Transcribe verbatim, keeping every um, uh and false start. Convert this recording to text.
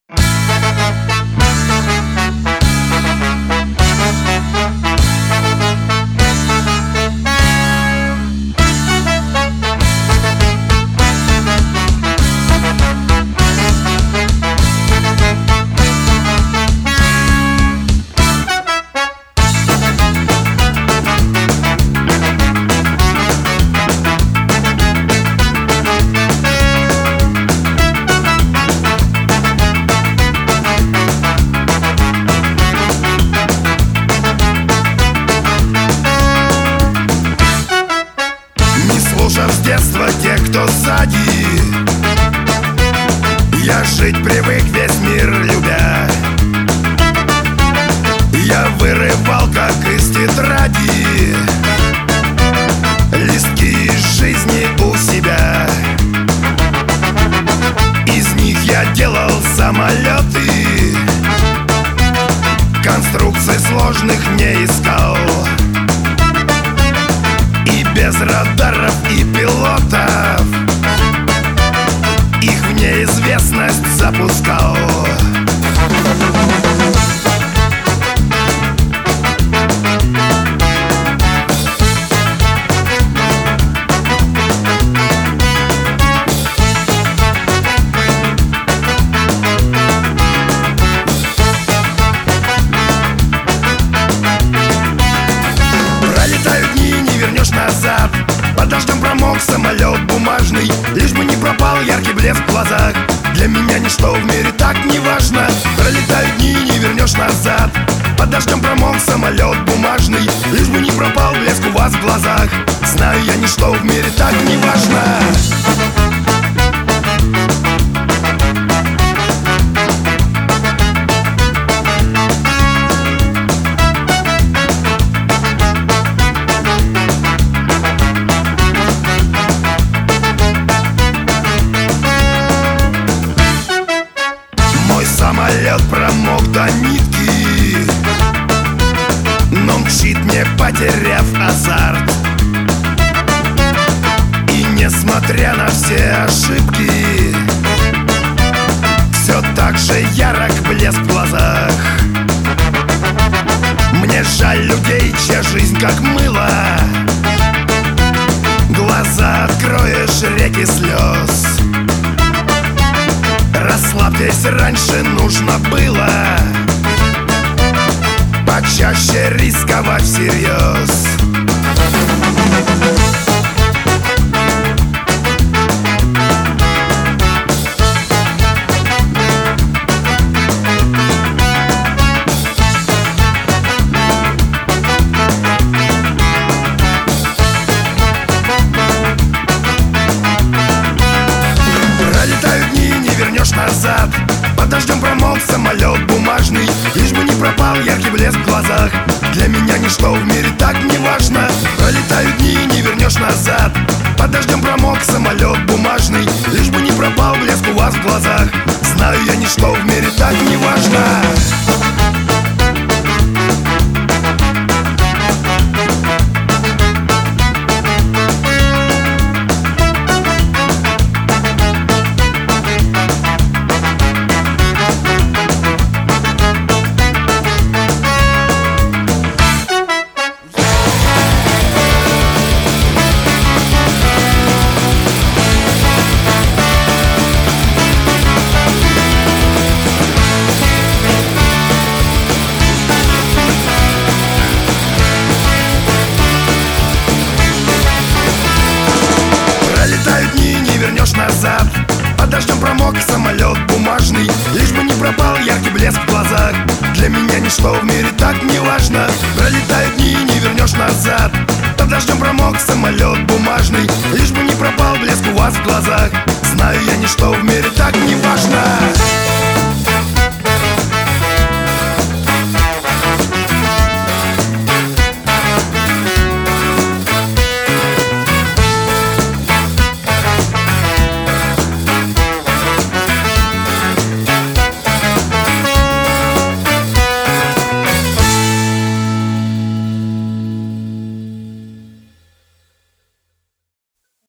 С детства те, кто сзади, я жить привык, весь мир любя. Я вырывал, как из тетради, листки из жизни у себя. Из них я делал самолеты, конструкций сложных не искал. Без радаров и пилотов их в неизвестность запускал. Пролетают дни, не вернешь назад. Под дождем промок самолет бумажный, лишь бы не пропал яркий блеск в глазах. Для меня ничто в мире так не важно. Пролетают дни, не вернешь назад. Под дождем промок самолет бумажный, лишь бы не пропал блеск у вас в глазах. Знаю я, ничто в мире так не важно. Самолет промок до нитки, но мчит, не потеряв азарт. И несмотря на все ошибки, все так же ярок блеск в глазах. Мне жаль людей, чья жизнь как мыло. Глаза откроешь, реки слез. Расслабьтесь, раньше нужно было почаще рисковать всерьез. Пролетают дни, не вернешь назад. Под дождем промок самолет бумажный, лишь бы не пропал яркий блеск в глазах. Для меня ничто в мире так не важно. Пролетают дни, не вернешь назад. Под дождем промок самолет бумажный, лишь бы не пропал блеск у вас в глазах. Знаю я, ничто в мире так не важно. Назад. Под дождем промок самолет бумажный, лишь бы не пропал яркий блеск в глазах. Для меня ничто в мире так не важно. Пролетают дни, не вернешь назад. Под дождем промок самолет бумажный, лишь бы не пропал блеск у вас в глазах. Знаю я, ничто в мире так не важно.